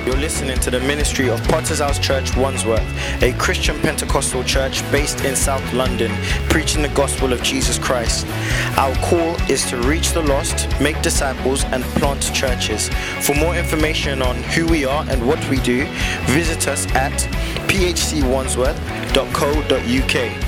You're listening to the ministry of Potter's House Church Wandsworth, a Christian Pentecostal church based in South London, preaching the gospel of Jesus Christ. Our call is to reach the lost, make disciples, and plant churches. For more information on who we are and what we do, visit us at phcwandsworth.co.uk.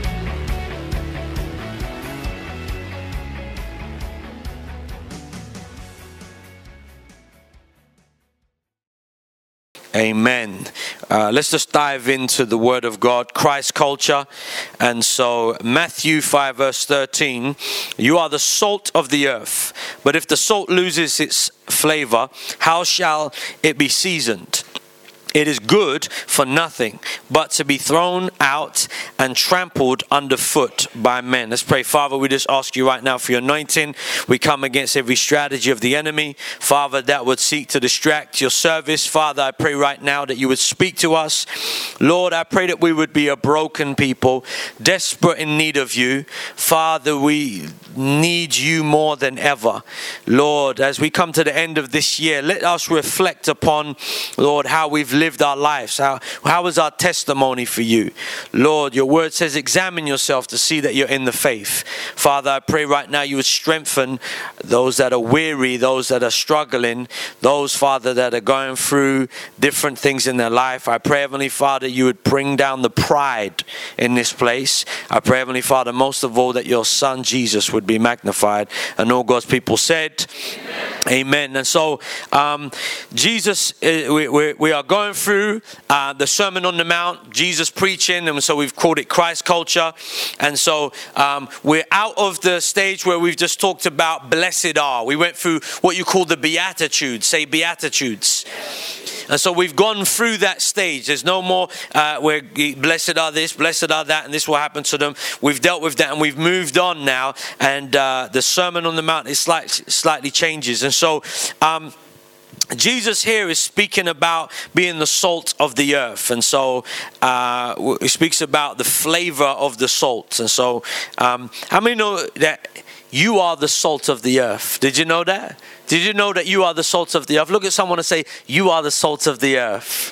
Amen. Let's just dive into the Word of God, Christ culture. And so Matthew 5 verse 13, you are the salt of the earth. But if the salt loses its flavor, how shall it be seasoned? It is good for nothing but to be thrown out and trampled underfoot by men. Let's pray. Father, we just ask you right now for your anointing. We come against every strategy of the enemy, Father, that would seek to distract your service. Father, I pray right now that you would speak to us. Lord, I pray that we would be a broken people, desperate in need of you. Father, we need you more than ever. Lord, as we come to the end of this year, let us reflect upon, Lord, how we've lived our lives. How is our testimony for you? Lord, your word says examine yourself to see that you're in the faith. Father, I pray right now you would strengthen those that are weary, those that are struggling, those, Father, that are going through different things in their life. I pray, Heavenly Father, you would bring down the pride in this place. I pray, Heavenly Father, most of all, that your Son Jesus would be magnified. And all God's people said, Amen. And so, Jesus, we are going through the Sermon on the Mount, Jesus preaching, and so we've called it Christ culture. And so we're out of the stage where we've just talked about blessed are. We went through what you call the Beatitudes. Say Beatitudes. And so we've gone through that stage. There's no more where blessed are this, blessed are that, and this will happen to them. We've dealt with that and we've moved on now. And the Sermon on the Mount is slightly changes. And so Jesus here is speaking about being the salt of the earth. And so he speaks about the flavor of the salt. And so how many know that you are the salt of the earth? Did you know that? Did you know that you are the salt of the earth? Look at someone and say, you are the salt of the earth.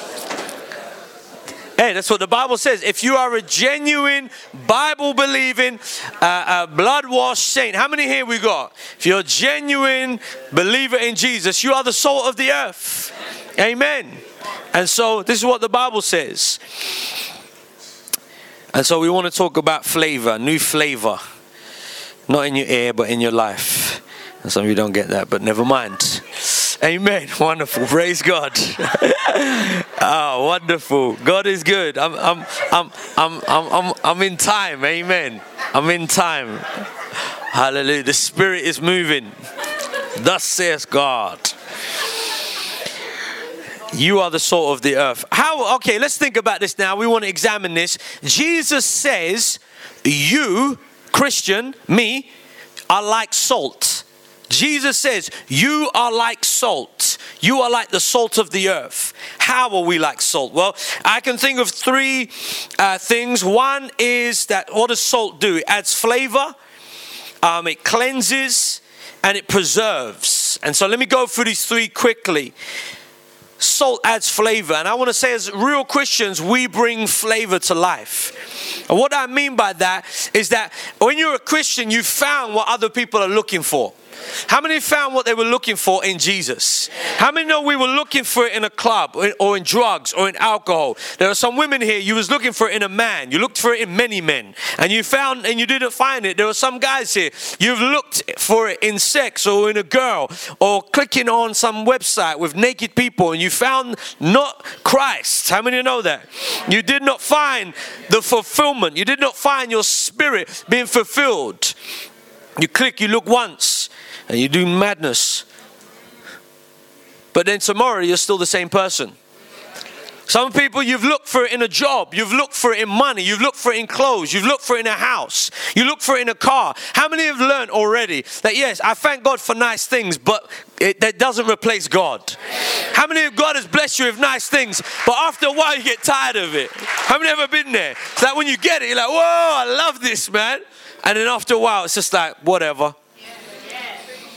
Hey, that's what the Bible says. If you are a genuine, Bible-believing, blood-washed saint, how many here we got? If you're a genuine believer in Jesus, you are the salt of the earth. Amen. And so this is what the Bible says. And so we want to talk about flavor, new flavor. Not in your ear, but in your life. And some of you don't get that, but never mind. Amen. Wonderful. Praise God. Oh, wonderful. God is good. I'm in time. Amen. I'm in time. Hallelujah. The Spirit is moving. Thus says God. You are the salt of the earth. How? Okay, let's think about this now. We want to examine this. Jesus says, you, Christian, me, are like salt. Jesus says, you are like salt. You are like the salt of the earth. How are we like salt? Well, I can think of three things. One is that what does salt do? It adds flavor, it cleanses, and it preserves. And so let me go through these three quickly. Salt adds flavor. And I want to say, as real Christians, we bring flavor to life. And what I mean by that is that when you're a Christian, you found what other people are looking for. How many found what they were looking for in Jesus? How many know we were looking for it in a club or in drugs or in alcohol? There are some women here, you was looking for it in a man. You looked for it in many men. And you found and you didn't find it. There are some guys here, you've looked for it in sex or in a girl or clicking on some website with naked people and you found not Christ. How many know that? You did not find the fulfillment. You did not find your spirit being fulfilled. You click, you look once. And you do madness. But then tomorrow you're still the same person. Some people, you've looked for it in a job. You've looked for it in money. You've looked for it in clothes. You've looked for it in a house. You look for it in a car. How many have learned already that, yes, I thank God for nice things, but that doesn't replace God? How many of God has blessed you with nice things, but after a while you get tired of it? How many have ever been there? It's like when you get it, you're like, whoa, I love this, man. And then after a while, it's just like, whatever.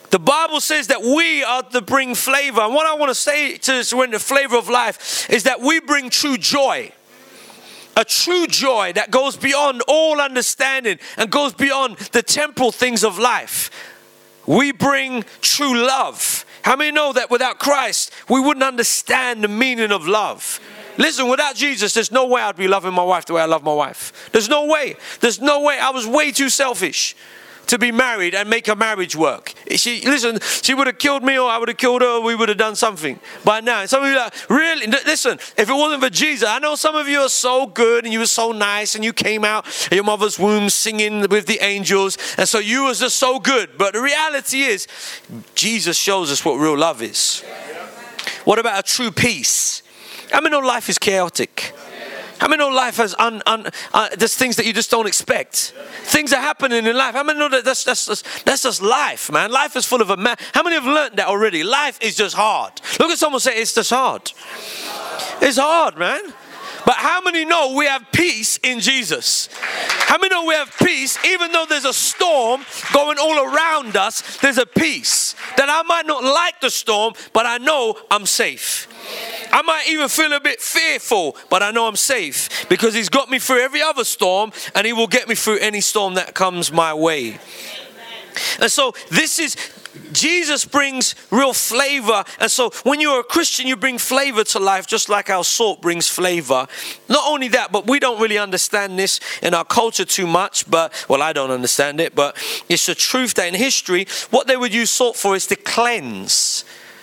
The Bible says that we are to bring flavor. And what I want to say to us when the flavor of life is that we bring true joy. A true joy that goes beyond all understanding and goes beyond the temporal things of life. We bring true love. How many know that without Christ, we wouldn't understand the meaning of love? Listen, without Jesus, there's no way I'd be loving my wife the way I love my wife. There's no way. There's no way. I was way too selfish to be married and make a marriage work. She would have killed me, or I would have killed her, or we would have done something by now. And some of you are like, really? Listen, if it wasn't for Jesus, I know some of you are so good and you were so nice and you came out of your mother's womb singing with the angels, and so you was just so good. But the reality is, Jesus shows us what real love is. What about a true peace? I mean, no, life is chaotic. How many know life has there's things that you just don't expect? Things are happening in life. How many know that that's just life, man? Life is full of How many have learned that already? Life is just hard. Look at someone say, it's just hard. It's hard, man. But how many know we have peace in Jesus? How many know we have peace even though there's a storm going all around us? There's a peace that I might not like the storm, but I know I'm safe. I might even feel a bit fearful, but I know I'm safe because he's got me through every other storm, and he will get me through any storm that comes my way. And so Jesus brings real flavor. And so when you're a Christian, you bring flavor to life, just like our salt brings flavor. Not only that, but we don't really understand this in our culture too much. Well, I don't understand it, but it's a truth that in history, what they would use salt for is to cleanse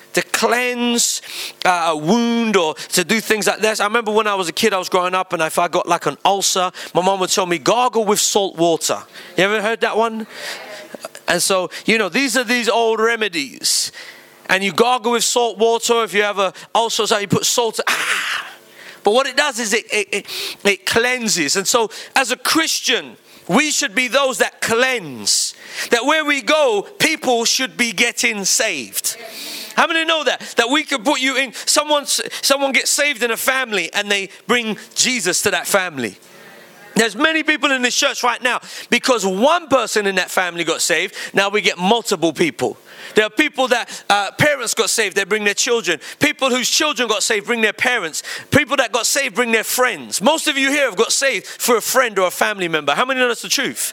a wound, or to do things like this. I remember when I was a kid, I was growing up, and if I got like an ulcer, my mom would tell me, gargle with salt water. You ever heard that one? And so, these are these old remedies. And you gargle with salt water. If you have an ulcer, so you put salt. But what it does is it cleanses. And so as a Christian, we should be those that cleanse. That where we go, people should be getting saved. How many know that? That we could put you in, someone gets saved in a family and they bring Jesus to that family. There's many people in this church right now because one person in that family got saved. Now we get multiple people. There are people that parents got saved, they bring their children. People whose children got saved bring their parents. People that got saved bring their friends. Most of you here have got saved for a friend or a family member. How many know that's the truth?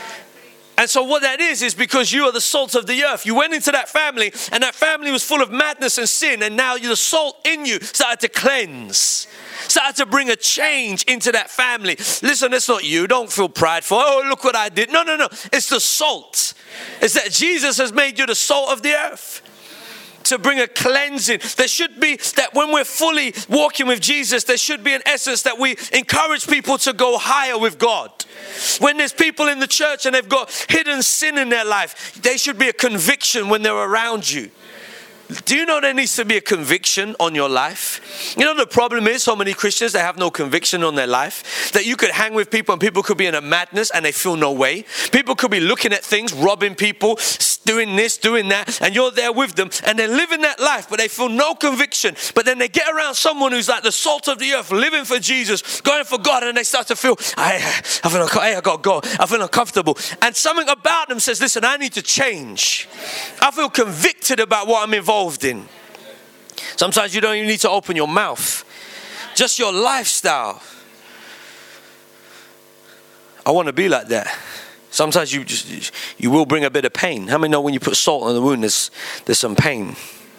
And so what that is because you are the salt of the earth. You went into that family, and that family was full of madness and sin, and now the salt in you started to cleanse. Started to bring a change into that family. Listen, it's not you. Don't feel prideful. Oh, look what I did. No. It's the salt. It's that Jesus has made you the salt of the earth. To bring a cleansing. There should be that when we're fully walking with Jesus, there should be an essence that we encourage people to go higher with God. When there's people in the church and they've got hidden sin in their life, there should be a conviction when they're around you. Do you know there needs to be a conviction on your life? You know the problem is so many Christians, they have no conviction on their life. That you could hang with people and people could be in a madness and they feel no way. People could be looking at things, robbing people, doing this, doing that, and you're there with them and they're living that life, but they feel no conviction. But then they get around someone who's like the salt of the earth, living for Jesus, going for God, and they start to feel, I got to go. I feel uncomfortable. And something about them says, listen, I need to change. I feel convicted about what I'm involved in. Sometimes you don't even need to open your mouth. Just your lifestyle. I want to be like that. Sometimes you will bring a bit of pain. How many know when you put salt on the wound, there's some pain?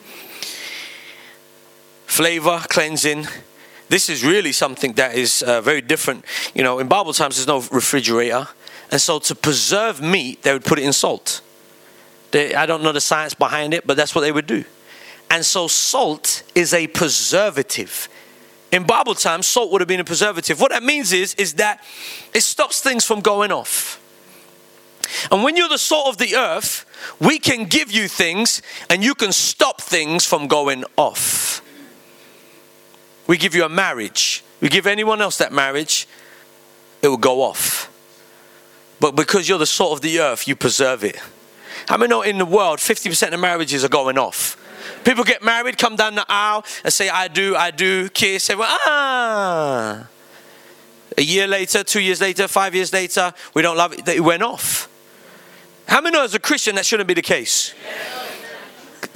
Flavor, cleansing. This is really something that is very different. In Bible times, there's no refrigerator. And so to preserve meat, they would put it in salt. I don't know the science behind it, but that's what they would do. And so salt is a preservative. In Bible times, salt would have been a preservative. What that means is that it stops things from going off. And when you're the salt of the earth, we can give you things and you can stop things from going off. We give you a marriage. We give anyone else that marriage, it will go off. But because you're the salt of the earth, you preserve it. How many know in the world, 50% of marriages are going off? People get married, come down the aisle and say, I do, kiss. Say, A year later, 2 years later, 5 years later, we don't love it. It went off. How many know as a Christian that shouldn't be the case?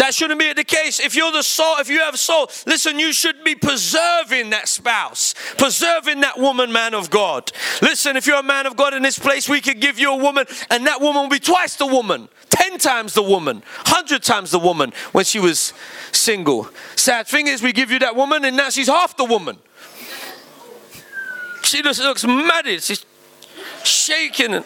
That shouldn't be the case. If you're the salt, if you have salt, listen, you should be preserving that spouse, preserving that woman, man of God. Listen, if you're a man of God in this place, we could give you a woman, and that woman will be twice the woman, 10 times the woman, 100 times the woman when she was single. Sad thing is, we give you that woman, and now she's half the woman. She just looks mad. She's shaking.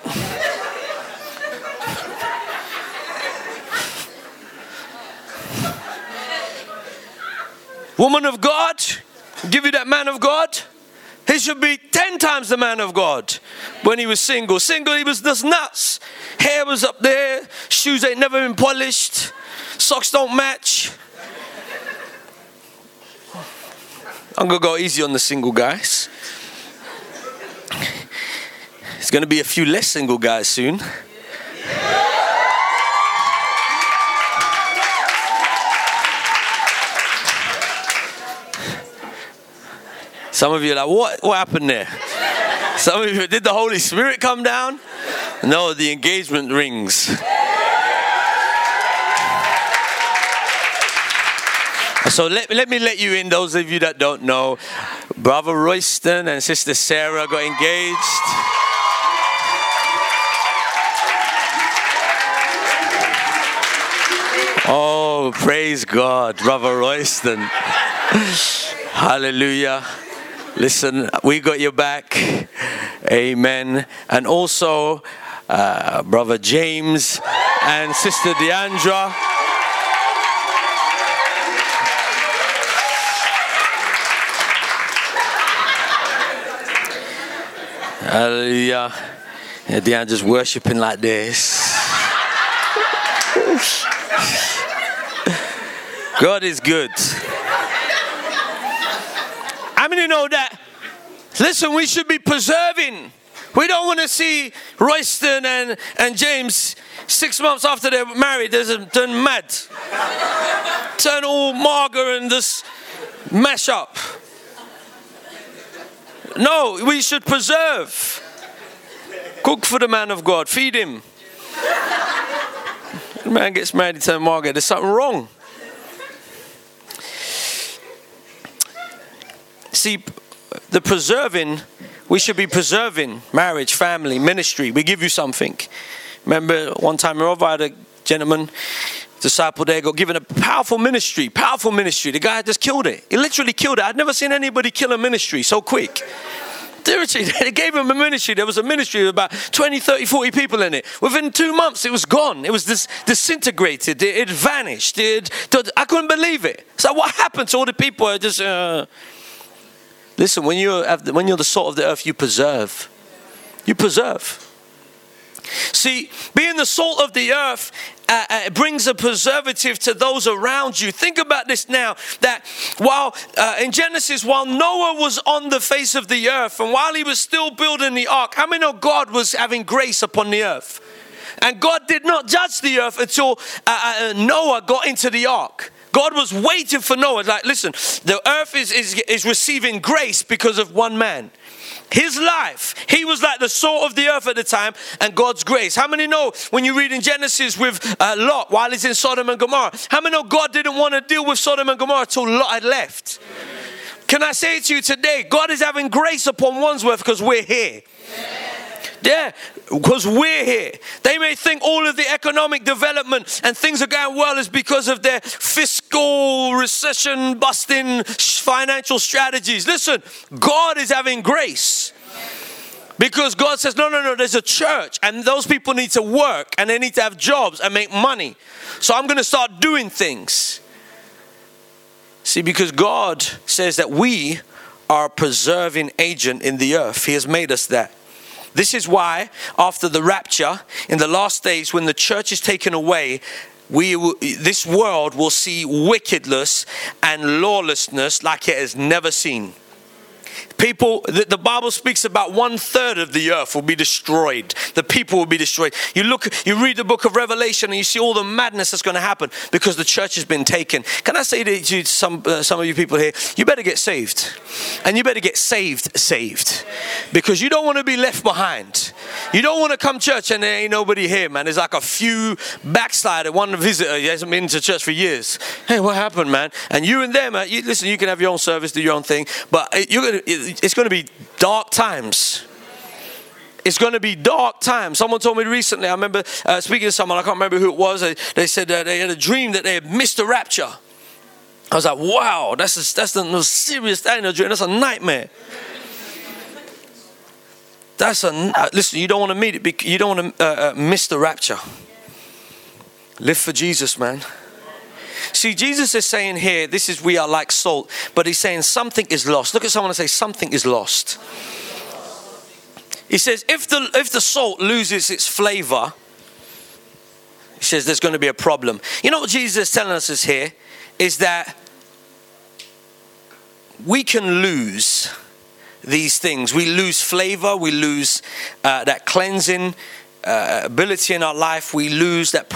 Woman of God, give you that man of God. He should be 10 times the man of God when he was single. Single, he was just nuts. Hair was up there. Shoes ain't never been polished. Socks don't match. I'm going to go easy on the single guys. There's going to be a few less single guys soon. Some of you are like, what happened there? Some of you, did the Holy Spirit come down? No, the engagement rings. So let me let you in, those of you that don't know. Brother Royston and Sister Sarah got engaged. Oh, praise God, Brother Royston. Hallelujah. Listen, we got your back. Amen. And also, Brother James and Sister Deandra. Hallelujah. Yeah, Deandra's worshiping like this. God is good. How many know that? Listen, we should be preserving. We don't want to see Royston and James 6 months after they're married, turn mad. Turn all mager and just mash up. No, we should preserve. Cook for the man of God. Feed him. The man gets married, he turns mager. There's something wrong. See, the preserving, we should be preserving marriage, family, ministry. We give you something. Remember one time I had a gentleman, disciple there, got given a powerful ministry. The guy just killed it. He literally killed it. I'd never seen anybody kill a ministry so quick. Seriously, they gave him a ministry. There was a ministry with about 20, 30, 40 people in it. Within 2 months, it was gone. It was disintegrated. It vanished. I couldn't believe it. So what happened to all the people? Listen, when you're the salt of the earth, you preserve. You preserve. See, being the salt of the earth brings a preservative to those around you. Think about this now, that while in Genesis, while Noah was on the face of the earth and while he was still building the ark, how many know God was having grace upon the earth? And God did not judge the earth until Noah got into the ark. God was waiting for Noah. Like, listen, the earth is receiving grace because of one man. His life, he was like the salt of the earth at the time, and God's grace. How many know when you read in Genesis with Lot while he's in Sodom and Gomorrah? How many know God didn't want to deal with Sodom and Gomorrah till Lot had left? Can I say to you today, God is having grace upon Wandsworth because we're here. Yeah, because we're here. They may think all of the economic development and things are going well is because of their fiscal recession busting financial strategies. Listen, God is having grace. Because God says, no, there's a church and those people need to work and they need to have jobs and make money. So I'm going to start doing things. See, because God says that we are a preserving agent in the earth. He has made us that. This is why after the rapture, in the last days when the church is taken away, this world will see wickedness and lawlessness like it has never seen. People, the Bible speaks about 1/3 of the earth will be destroyed. The people will be destroyed. You read the book of Revelation and you see all the madness that's going to happen because the church has been taken. Can I say to some of you people here, you better get saved. And you better get saved. Because you don't want to be left behind. You don't want to come church and there ain't nobody here, man. There's like a few backslider, one visitor, he hasn't been to church for years. Hey, what happened, man? And you and them, listen, you can have your own service, do your own thing, but it's going to be dark times. It's going to be dark times. Someone told me recently, I remember speaking to someone, I can't remember who it was, they said they had a dream that they had missed the rapture. I was like, wow, that's the most serious thing in a dream. That's a nightmare. Listen, you don't want to meet it. You don't want to miss the rapture. Live for Jesus, man. See, Jesus is saying here, we are like salt, but he's saying something is lost. Look at someone and say, something is lost. He says, if the salt loses its flavor, he says there's going to be a problem. You know what Jesus is telling us is here, is that we can lose these things. We lose flavor, we lose that cleansing ability in our life. We lose that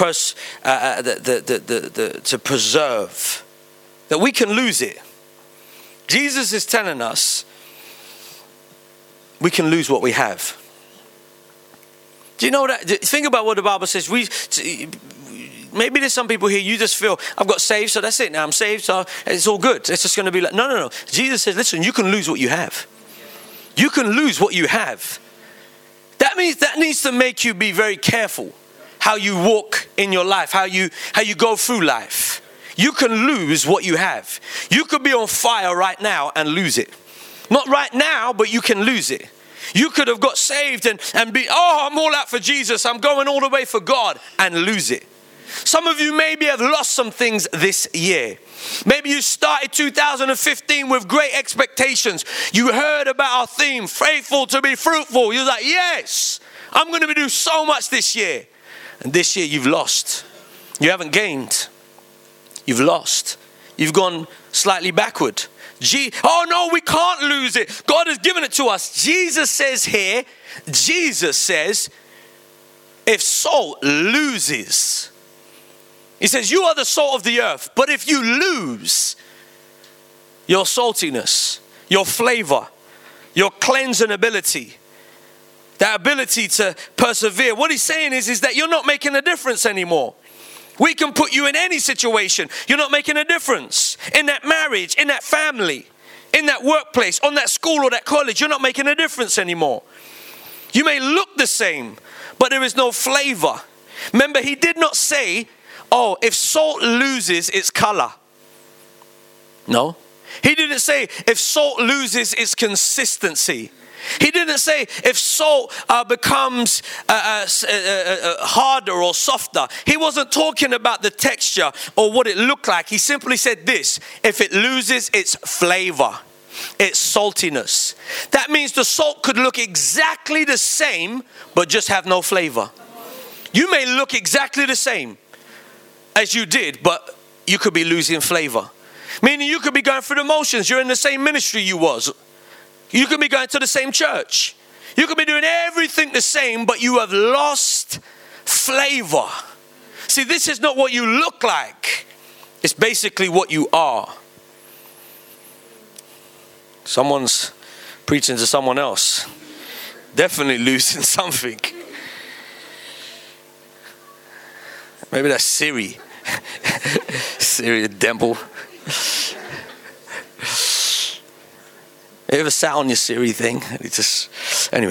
to preserve. That we can lose it. Jesus is telling us we can lose what we have. Do you know that? Think about what the Bible says. Maybe there's some people here, you just feel, I've got saved, so that's it. Now I'm saved, so it's all good. It's just going to be like, no. Jesus says, listen, you can lose what you have. You can lose what you have. That means that needs to make you be very careful how you walk in your life, how you go through life. You can lose what you have. You could be on fire right now and lose it. Not right now, but you can lose it. You could have got saved and be, I'm all out for Jesus. I'm going all the way for God, and lose it. Some of you maybe have lost some things this year. Maybe you started 2015 with great expectations. You heard about our theme, faithful to be fruitful. You're like, yes, I'm going to do so much this year. And this year you've lost. You haven't gained. You've lost. You've gone slightly backward. Oh no, we can't lose it. God has given it to us. Jesus says here, if salt loses, he says, you are the salt of the earth. But if you lose your saltiness, your flavor, your cleansing ability, that ability to persevere, what he's saying is that you're not making a difference anymore. We can put you in any situation. You're not making a difference. In that marriage, in that family, in that workplace, on that school or that college, you're not making a difference anymore. You may look the same, but there is no flavor. Remember, he did not say, if salt loses its color. No. He didn't say if salt loses its consistency. He didn't say if salt becomes harder or softer. He wasn't talking about the texture or what it looked like. He simply said this: if it loses its flavor, its saltiness. That means the salt could look exactly the same, but just have no flavor. You may look exactly the same as you did, but you could be losing flavor. Meaning you could be going through the motions. You're in the same ministry you was. You could be going to the same church. You could be doing everything the same, but you have lost flavor. See, this is not what you look like. It's basically what you are. Someone's preaching to someone else. Definitely losing something. Maybe that's Siri. Siri the devil. You ever sat on your Siri thing? Anyway.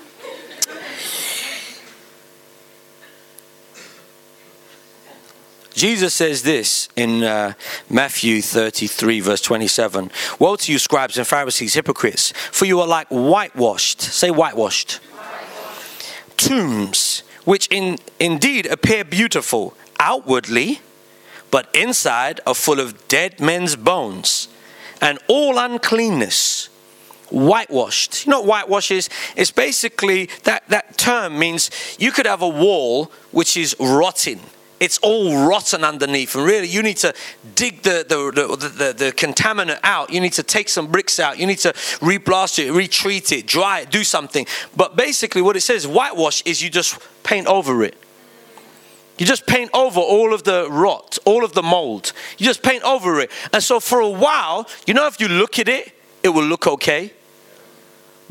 Jesus says this in Matthew 33 verse 27. Woe to you, scribes and Pharisees, hypocrites, for you are like whitewashed. Say whitewashed. Tombs, which indeed appear beautiful outwardly, but inside are full of dead men's bones and all uncleanness. Whitewashed. You know what whitewash is? It's basically, that term means you could have a wall which is rotting. It's all rotten underneath, and really you need to dig the contaminant out. You need to take some bricks out. You need to replaster it, retreat it, dry it, do something. But basically what it says, whitewash, is you just paint over it. You just paint over all of the rot, all of the mold. You just paint over it. And so for a while, if you look at it, it will look okay.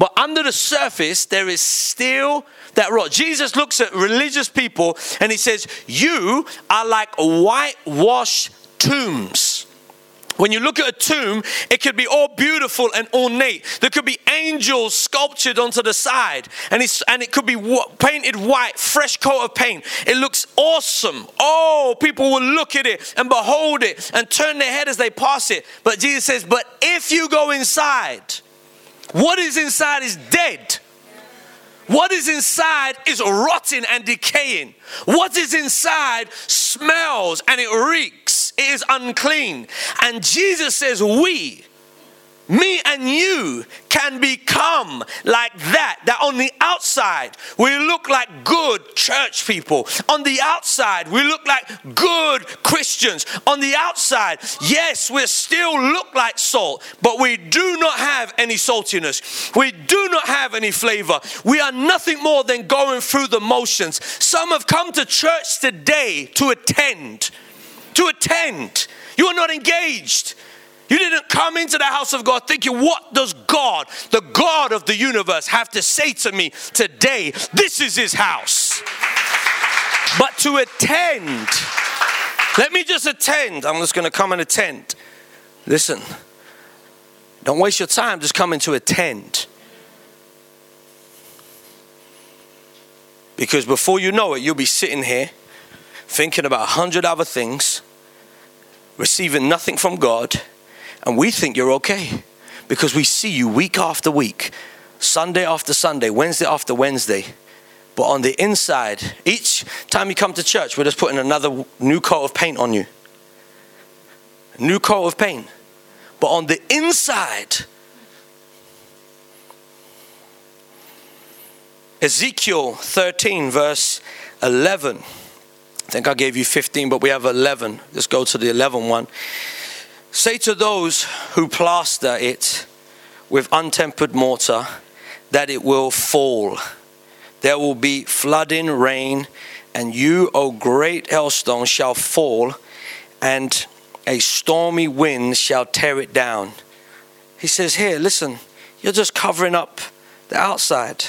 but under the surface, there is still that rot. Jesus looks at religious people and he says, you are like whitewashed tombs. When you look at a tomb, it could be all beautiful and ornate. There could be angels sculptured onto the side. And it could be painted white, fresh coat of paint. It looks awesome. Oh, people will look at it and behold it and turn their head as they pass it. But Jesus says, but if you go inside, what is inside is dead. What is inside is rotting and decaying. What is inside smells and it reeks. It is unclean. And Jesus says me and you can become like that. That on the outside, we look like good church people. On the outside, we look like good Christians. On the outside, yes, we still look like salt, but we do not have any saltiness. We do not have any flavor. We are nothing more than going through the motions. Some have come to church today to attend. You are not engaged. You didn't come into the house of God thinking, what does God, the God of the universe, have to say to me today? This is his house. But to attend, let me just attend. I'm just going to come and attend. Listen, don't waste your time just coming to attend. Because before you know it, you'll be sitting here thinking about 100 other things, receiving nothing from God. And we think you're okay because we see you week after week, Sunday after Sunday, Wednesday after Wednesday. But on the inside, each time you come to church, we're just putting another new coat of paint on you. A new coat of paint. But on the inside, Ezekiel 13 verse 11. I think I gave you 15, but we have 11. Let's go to the 11 one. Say to those who plaster it with untempered mortar that it will fall. There will be flooding rain, and you, O great hailstone, shall fall, and a stormy wind shall tear it down. He says here, listen, you're just covering up the outside.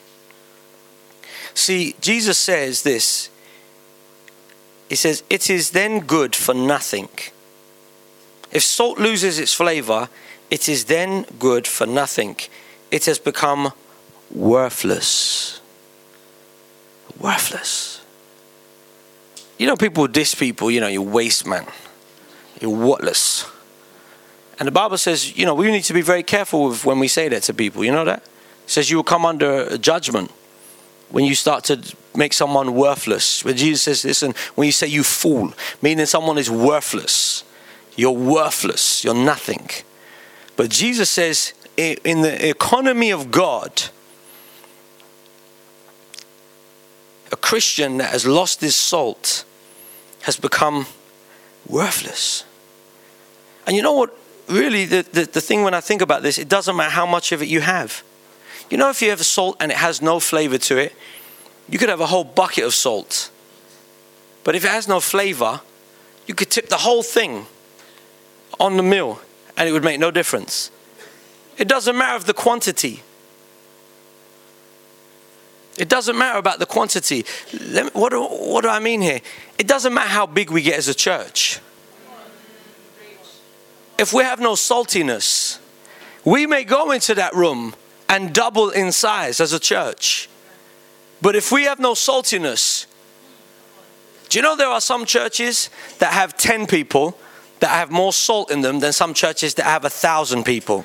See, Jesus says this. He says, it is then good for nothing. If salt loses its flavor, it is then good for nothing. It has become worthless. Worthless. You know, people diss people, you're waste man. You're worthless. And the Bible says, we need to be very careful with when we say that to people. You know that? It says you will come under judgment when you start to make someone worthless. When Jesus says, listen, when you say you fool, meaning someone is worthless. You're worthless. You're nothing. But Jesus says, in the economy of God, a Christian that has lost his salt has become worthless. And you know what? Really, the thing when I think about this, it doesn't matter how much of it you have. If you have salt and it has no flavor to it, you could have a whole bucket of salt. But if it has no flavor, you could tip the whole thing on the meal and it would make no difference. It doesn't matter of the quantity. It doesn't matter about the quantity. What do I mean here? It doesn't matter how big we get as a church. If we have no saltiness, we may go into that room and double in size as a church. But if we have no saltiness, do you know there are some churches that have 10 people that have more salt in them than some churches that have 1,000 people?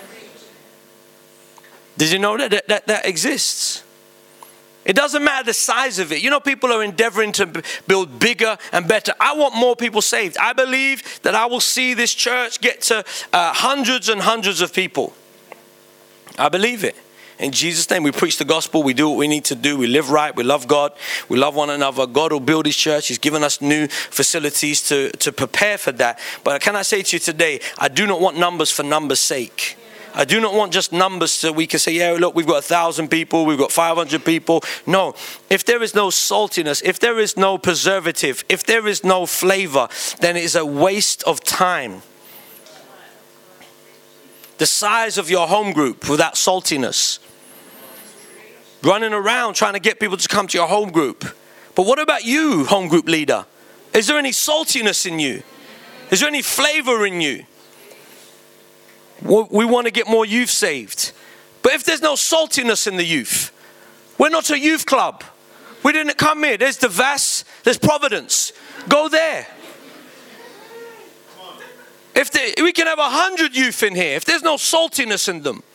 Did you know that exists? It doesn't matter the size of it. People are endeavoring to build bigger and better. I want more people saved. I believe that I will see this church get to hundreds and hundreds of people. I believe it. In Jesus' name, we preach the gospel. We do what we need to do. We live right. We love God. We love one another. God will build his church. He's given us new facilities to prepare for that. But can I say to you today, I do not want numbers for numbers' sake. I do not want just numbers so we can say, yeah, look, we've got 1,000 people, we've got 500 people. No, if there is no saltiness, if there is no preservative, if there is no flavor, then it is a waste of time. the size of your home group without saltiness. Running around trying to get people to come to your home group. But what about you, home group leader? Is there any saltiness in you? Is there any flavor in you? We want to get more youth saved. But if there's no saltiness in the youth, we're not a youth club. We didn't come here. There's the Vass, there's Providence. Go there. We can have 100 youth in here. If there's no saltiness in them.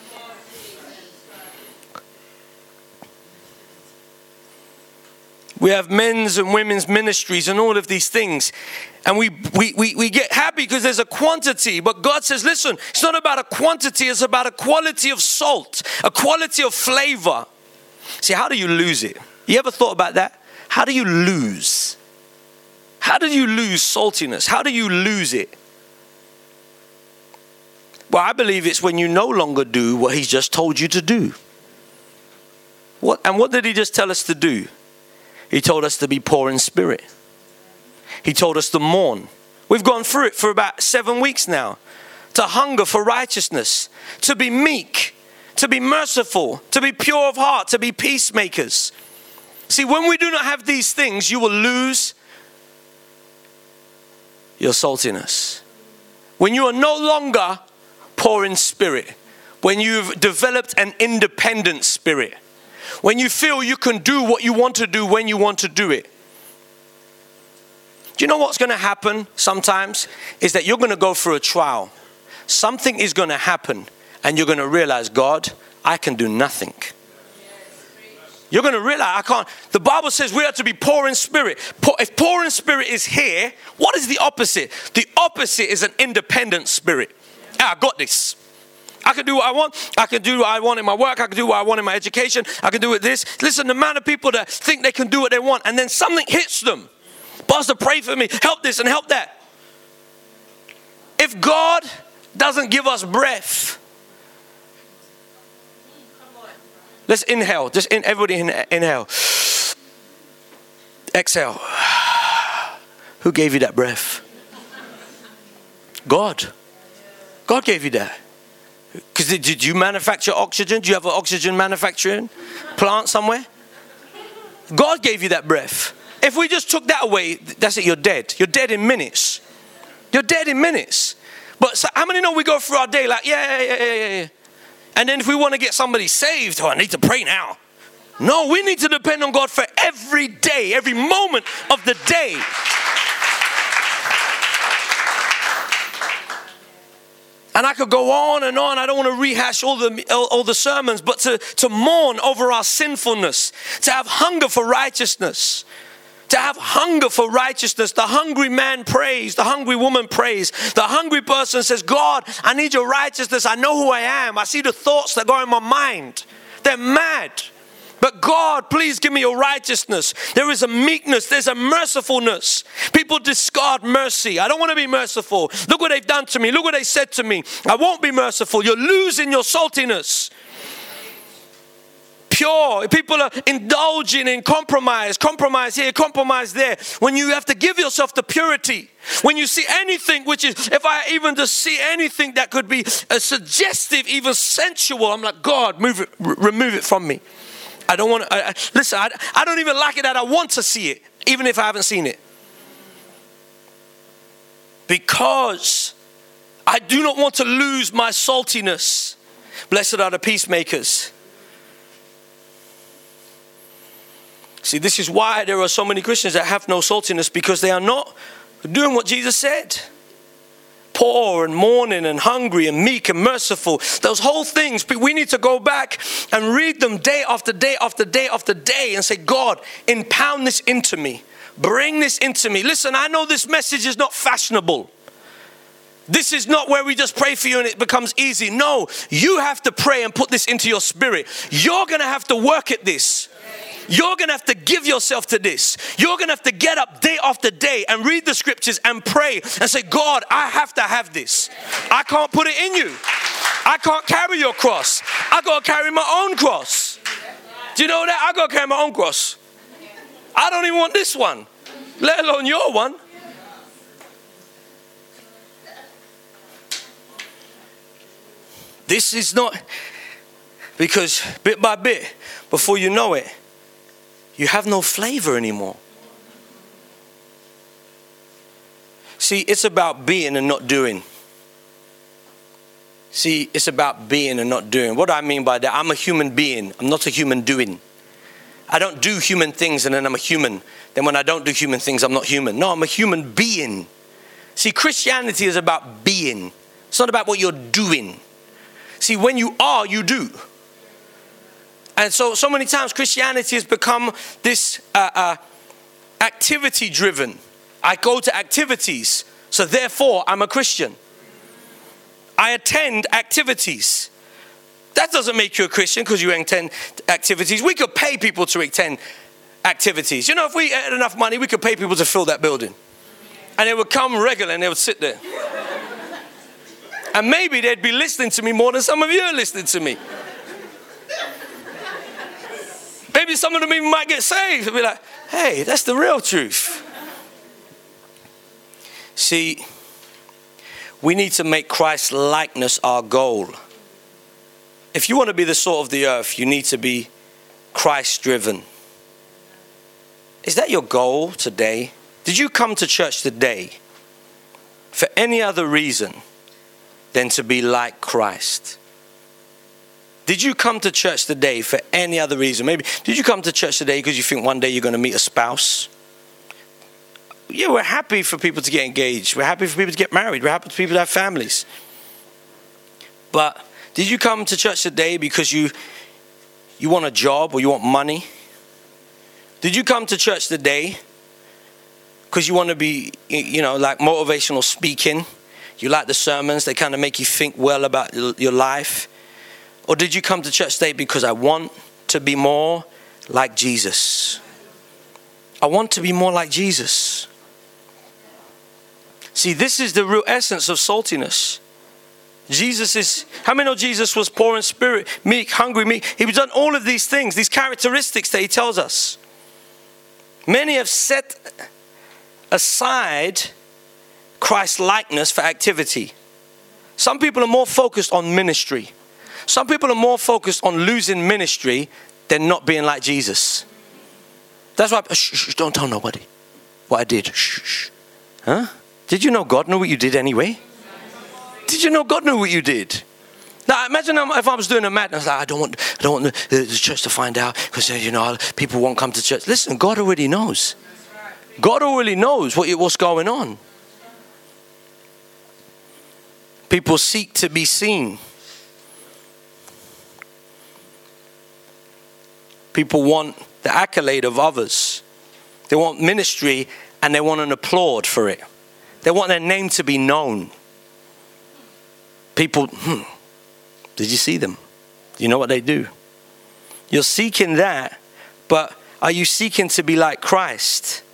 We have men's and women's ministries and all of these things. And we get happy because there's a quantity. But God says, listen, it's not about a quantity. It's about a quality of salt, a quality of flavor. See, how do you lose it? You ever thought about that? How do you lose? How do you lose saltiness? How do you lose it? Well, I believe it's when you no longer do what he's just told you to do. What did he just tell us to do? He told us to be poor in spirit. He told us to mourn. We've gone through it for about 7 weeks now. To hunger for righteousness, to be meek, to be merciful, to be pure of heart, to be peacemakers. See, when we do not have these things, you will lose your saltiness. When you are no longer poor in spirit, when you've developed an independent spirit, when you feel you can do what you want to do when you want to do it. Do you know what's going to happen sometimes? Is that you're going to go through a trial. Something is going to happen and you're going to realize, God, I can do nothing. You're going to realize I can't. The Bible says we are to be poor in spirit. If poor in spirit is here, what is the opposite? The opposite is an independent spirit. I got this. I can do what I want. I can do what I want in my work. I can do what I want in my education. I can do it this. Listen, the amount of people that think they can do what they want and then something hits them. Pastor, pray for me. Help this and help that. If God doesn't give us breath, let's inhale. Just everybody inhale. Exhale. Who gave you that breath? God. God gave you that. Because did you manufacture oxygen? Do you have an oxygen manufacturing plant somewhere? God gave you that breath. If we just took that away, that's it, you're dead. You're dead in minutes. You're dead in minutes. But so how many know we go through our day like, yeah. And then if we want to get somebody saved, I need to pray now. No, we need to depend on God for every day, every moment of the day. And I could go on and on. I don't want to rehash all the sermons, but to mourn over our sinfulness, to have hunger for righteousness, to have hunger for righteousness. The hungry man prays, the hungry woman prays. The hungry person says, God, I need your righteousness. I know who I am. I see the thoughts that go in my mind. They're mad. But God, please give me your righteousness. There is a meekness. There's a mercifulness. People discard mercy. I don't want to be merciful. Look what they've done to me. Look what they said to me. I won't be merciful. You're losing your saltiness. Pure. People are indulging in compromise. Compromise here, compromise there. When you have to give yourself to purity. When you see anything which is, if I even just see anything that could be suggestive, even sensual, I'm like, God, remove it from me. I don't want to, listen, I don't even like it that I want to see it, even if I haven't seen it. Because I do not want to lose my saltiness. Blessed are the peacemakers. See, this is why there are so many Christians that have no saltiness, because they are not doing what Jesus said. Poor and mourning and hungry and meek and merciful. Those whole things, we need to go back and read them day after day after day after day and say, God, impound this into me. Bring this into me. Listen, I know this message is not fashionable. This is not where we just pray for you and it becomes easy. No, you have to pray and put this into your spirit. You're going to have to work at this. You're going to have to give yourself to this. You're going to have to get up day after day and read the scriptures and pray and say, God, I have to have this. I can't put it in you. I can't carry your cross. I got to carry my own cross. Do you know that? I got to carry my own cross. I don't even want this one, let alone your one. this is not, because bit by bit, before you know it, you have no flavor anymore. See, it's about being and not doing. See, it's about being and not doing. What do I mean by that? I'm a human being. I'm not a human doing. I don't do human things and then I'm a human. Then when I don't do human things, I'm not human. No, I'm a human being. See, Christianity is about being. It's not about what you're doing. See, when you are, you do. And so many times Christianity has become this activity driven. I go to activities, so therefore I'm a Christian. I attend activities. That doesn't make you a Christian because you attend activities. We could pay people to attend activities. You know, if we had enough money, we could pay people to fill that building. And they would come regular and they would sit there. And maybe they'd be listening to me more than some of you are listening to me. Maybe some of them even might get saved and be like, hey, that's the real truth. See, we need to make Christ's likeness our goal. If you want to be the salt of the earth, you need to be Christ-driven. Is that your goal today? Did you come to church today for any other reason than to be like Christ? Did you come to church today for any other reason? Maybe, did you come to church today because you think one day you're going to meet a spouse? Yeah, we're happy for people to get engaged. We're happy for people to get married. We're happy for people to have families. But did you come to church today because you want a job or you want money? Did you come to church today because you want to be, like motivational speaking? You like the sermons, they kind of make you think well about your life. Or did you come to church today because I want to be more like Jesus? I want to be more like Jesus. See, this is the real essence of saltiness. How many know Jesus was poor in spirit, meek, hungry, meek? He was done all of these things, these characteristics that he tells us. Many have set aside Christ's likeness for activity. Some people are more focused on ministry. Some people are more focused on losing ministry than not being like Jesus. That's why, don't tell nobody what I did. Huh? Did you know God knew what you did anyway? Did you know God knew what you did? Now imagine if I was doing a madness, like, I don't want the church to find out because people won't come to church. Listen, God already knows. God already knows what's going on. People seek to be seen. People want the accolade of others. They want ministry and they want an applaud for it. They want their name to be known. People, did you see them? You know what they do? You're seeking that, but are you seeking to be like Christ?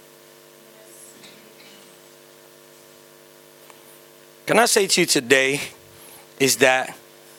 Can I say to you today is that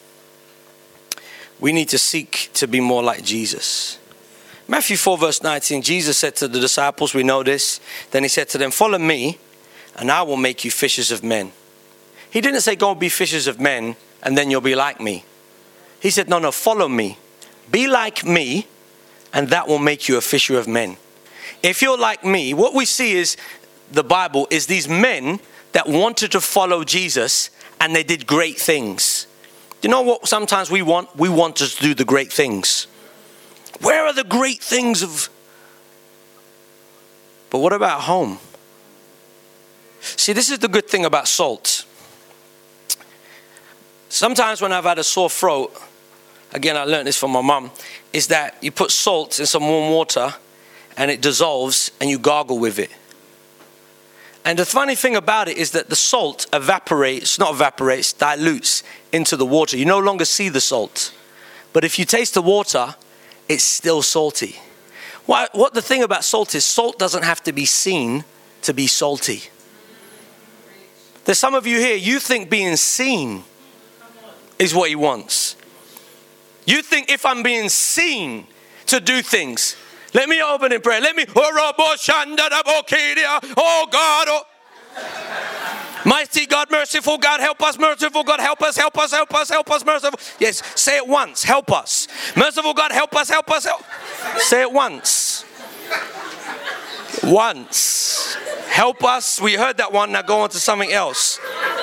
we need to seek to be more like Jesus. Matthew 4 verse 19, Jesus said to the disciples, we know this, then he said to them, follow me and I will make you fishers of men. He didn't say go be fishers of men and then you'll be like me. He said, no, follow me. Be like me and that will make you a fisher of men. If you're like me, what we see is the Bible is these men that wanted to follow Jesus and they did great things. You know what sometimes we want? We want to do the great things. Where are the great things of... But what about home? See, this is the good thing about salt. Sometimes when I've had a sore throat, again, I learned this from my mum, is that you put salt in some warm water and it dissolves and you gargle with it. And the funny thing about it is that the salt dilutes into the water. You no longer see the salt. But if you taste the water, it's still salty. What the thing about salt doesn't have to be seen to be salty. There's some of you here, you think being seen is what he wants. You think if I'm being seen to do things, let me open in prayer. Oh God. Mighty God, merciful God, help us, merciful God, help us, help us, help us, help us, merciful. Yes, say it once, help us. Merciful God, help us, help us, help. Say it once. Once. Help us. We heard that one, now go on to something else.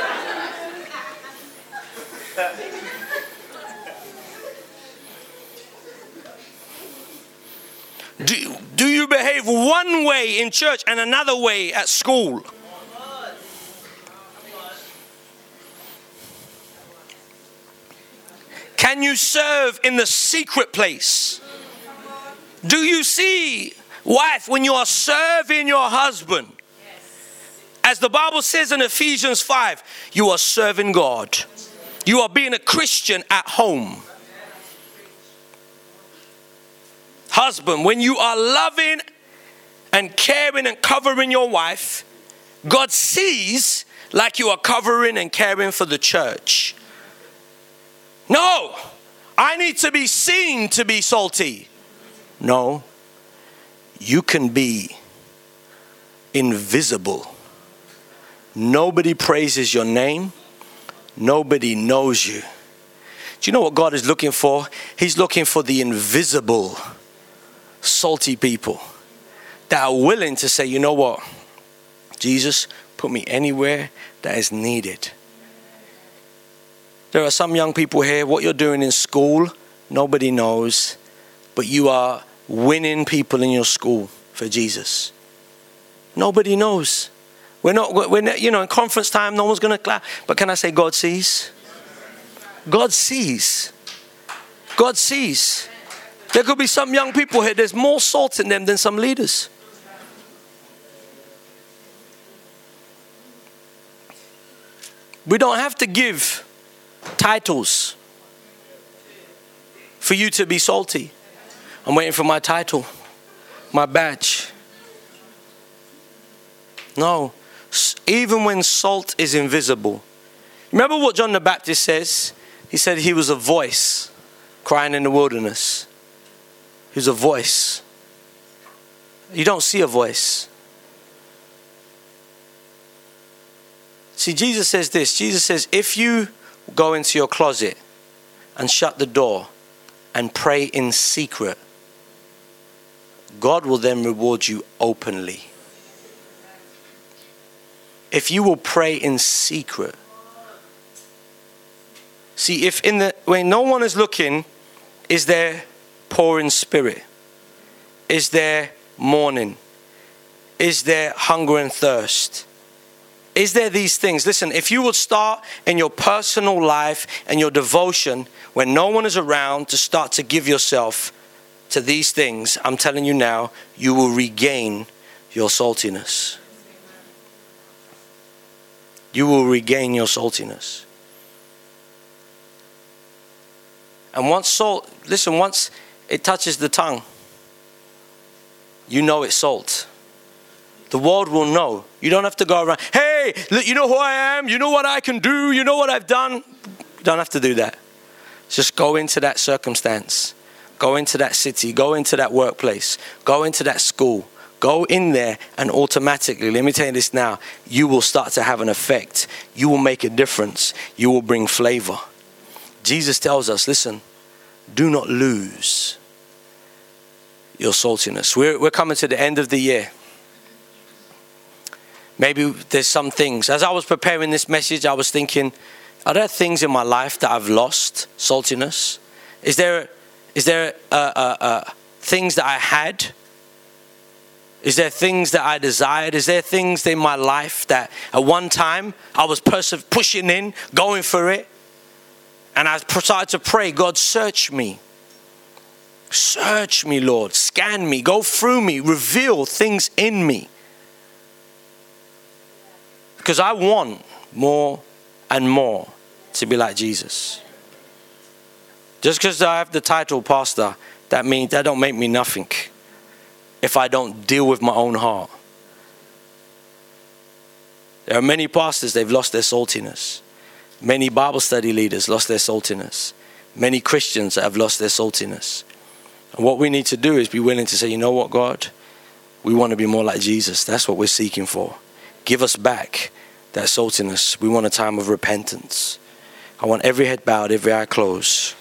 Do you behave one way in church and another way at school? Can you serve in the secret place? Do you see, wife, when you are serving your husband, as the Bible says in Ephesians 5, you are serving God. You are being a Christian at home. Husband, when you are loving and caring and covering your wife, God sees like you are covering and caring for the church. No, I need to be seen to be salty. No, you can be invisible. Nobody praises your name. Nobody knows you. Do you know what God is looking for? He's looking for the invisible, salty people that are willing to say, you know what? Jesus, put me anywhere that is needed. There are some young people here, what you're doing in school, nobody knows, but you are winning people in your school for Jesus. Nobody knows. We're not, in conference time, no one's going to clap. But can I say God sees? God sees. God sees. There could be some young people here, there's more salt in them than some leaders. We don't have to give titles for you to be salty. I'm waiting for my title, my badge. No. Even when salt is invisible. Remember what John the Baptist says? He said he was a voice crying in the wilderness. He was a voice. You don't see a voice. See, Jesus says this. Jesus says, if you go into your closet and shut the door and pray in secret, God will then reward you openly. If you will pray in secret. See, when no one is looking, is there poor in spirit? Is there mourning? Is there hunger and thirst? Is there these things? Listen, if you will start in your personal life and your devotion when no one is around to start to give yourself to these things, I'm telling you now, you will regain your saltiness. You will regain your saltiness. And once it touches the tongue, you know it's salt. The world will know. You don't have to go around, hey, you know who I am? You know what I can do? You know what I've done? You don't have to do that. Just go into that circumstance. Go into that city. Go into that workplace. Go into that school. Go in there and automatically, let me tell you this now, you will start to have an effect. You will make a difference. You will bring flavor. Jesus tells us, listen, do not lose your saltiness. We're coming to the end of the year. Maybe there's some things. As I was preparing this message, I was thinking, are there things in my life that I've lost saltiness? Is there things that I had? Is there things that I desired? Is there things in my life that at one time I was pushing in, going for it? And I started to pray, God, search me. Search me, Lord. Scan me. Go through me. Reveal things in me. Because I want more and more to be like Jesus. Just because I have the title pastor, that don't make me nothing if I don't deal with my own heart. There are many pastors, they've lost their saltiness. Many Bible study leaders lost their saltiness. Many Christians have lost their saltiness. And what we need to do is be willing to say, you know what, God? We want to be more like Jesus. That's what we're seeking for. Give us back that saltiness. We want a time of repentance. I want every head bowed, every eye closed.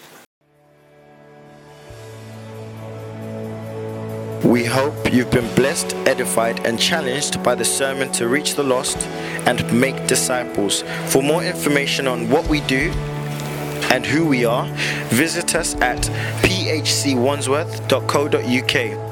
We hope you've been blessed, edified, and challenged by the sermon to reach the lost and make disciples. For more information on what we do and who we are, visit us at phcwandsworth.co.uk.